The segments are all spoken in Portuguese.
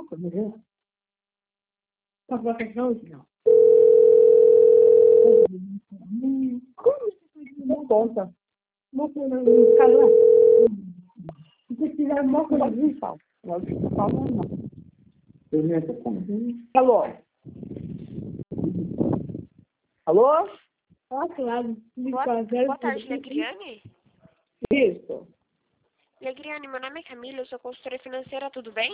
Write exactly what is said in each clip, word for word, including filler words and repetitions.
Como é? Tá com a questão? Não. Não conta. Não conta. Não cala. Se você quiser uma coisa de sal. Não fala não. Eu nem tô com. Alô? Alô? Ah, claro. Boa, boa tarde, Legriane. Isso. Legriane, meu nome é Camila, eu sou consultora financeira, tudo bem?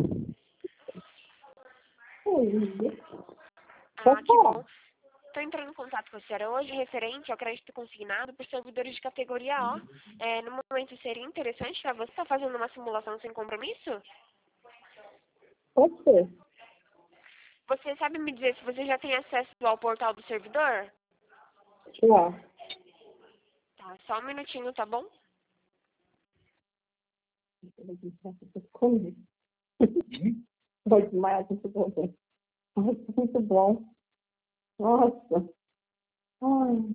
Oi. Ah, que bom. Estou entrando em contato com a senhora hoje referente ao crédito consignado por servidores de categoria O. É, no momento seria interessante para você estar fazendo uma simulação sem compromisso? Pode ser. Você sabe me dizer se você já tem acesso ao portal do servidor? Já. Tá, só um minutinho, tá bom? Esconde. Vai desmaiar com esse bem. Nossa, muito bom. Nossa. Ai.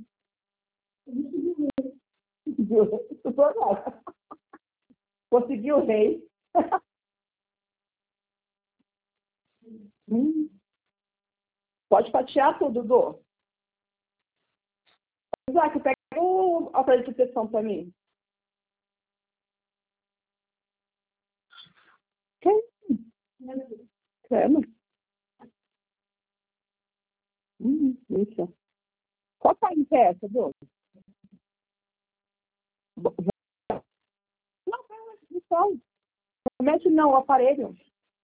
Conseguiu o rei. Hum. Pode fatiar tudo, Dô. Isaac, pega o aparelho de proteção para mim. Quem? Crema? Hum, isso. Qual país é essa, Dô? Não, não. Mexe não, o aparelho.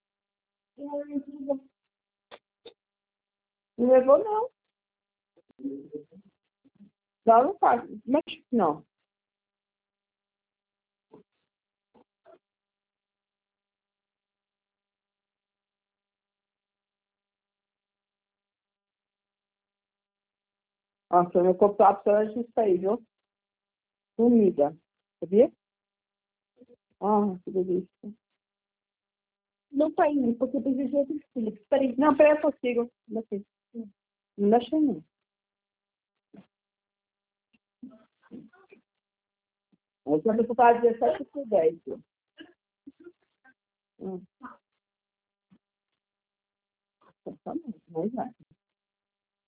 Não levou, não. Não, não faz. Mexe não. Nossa, meu corpo tá precisando disso aí, viu? Comida. Sabia? Ah, que delícia. Não tá indo, porque tem gente outros filhos. Peraí. Não, peraí, eu consigo. Não sei. Não deixa não. Eu tinha deputado dezessete por dez. Hum. Tá bom, mas vai.